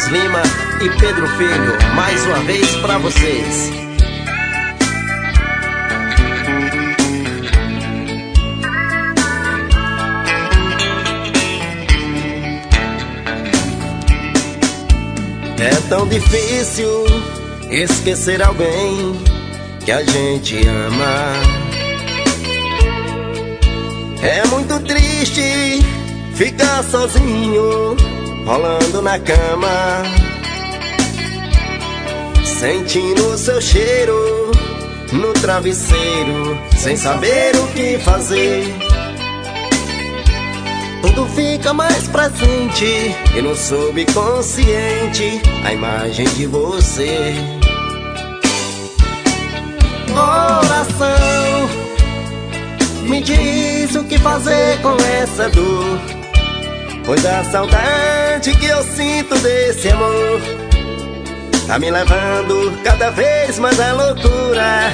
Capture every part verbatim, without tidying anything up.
Marcos Lima e Pedro Filho, mais uma vez pra vocês. É tão difícil esquecer alguém que a gente ama. É muito triste ficar sozinho, rolando na cama, sentindo o seu cheiro no travesseiro, sem saber o que fazer. Tudo fica mais presente e no subconsciente a imagem de você. Coração, me diz o que fazer com essa dor, pois a saudade que eu sinto desse amor tá me levando cada vez mais à loucura.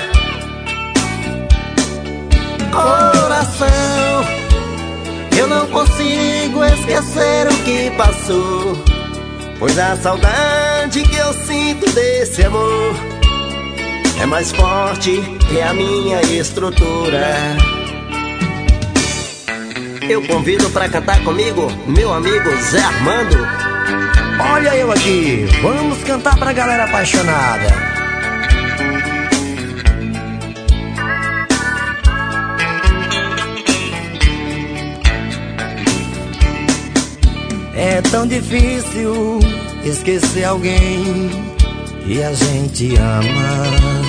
Coração, eu não consigo esquecer o que passou, pois a saudade que eu sinto desse amor é mais forte que a minha estrutura. Eu convido pra cantar comigo meu amigo Zé Armando. Olha eu aqui, vamos cantar pra galera apaixonada. É tão difícil esquecer alguém que a gente ama.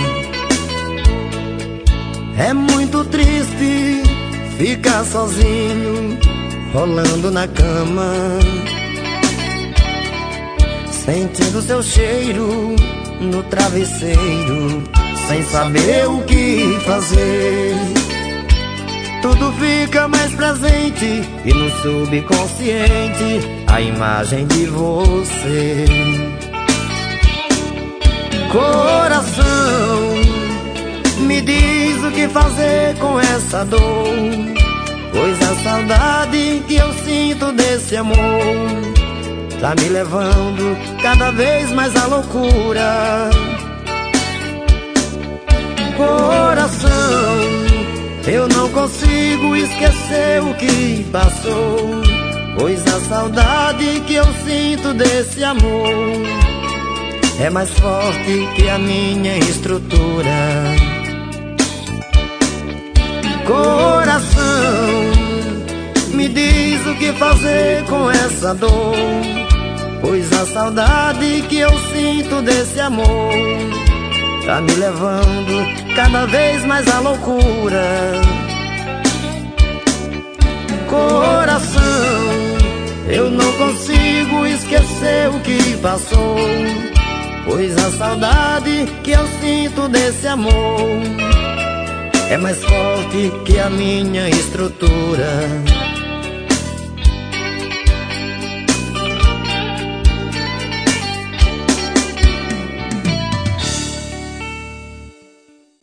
É muito triste ficar sozinho, rolando na cama, sentindo seu cheiro no travesseiro, sem saber o que fazer. Tudo fica mais presente e no subconsciente a imagem de você. Coração, me diz o que fazer com essa dor, pois a saudade que eu sinto desse amor tá me levando cada vez mais à loucura. Coração, eu não consigo esquecer o que passou, pois a saudade que eu sinto desse amor é mais forte que a minha estrutura. Coração, me diz o que fazer com essa dor, pois a saudade que eu sinto desse amor tá me levando cada vez mais à loucura. Coração, eu não consigo esquecer o que passou, pois a saudade que eu sinto desse amor é mais forte que a minha estrutura.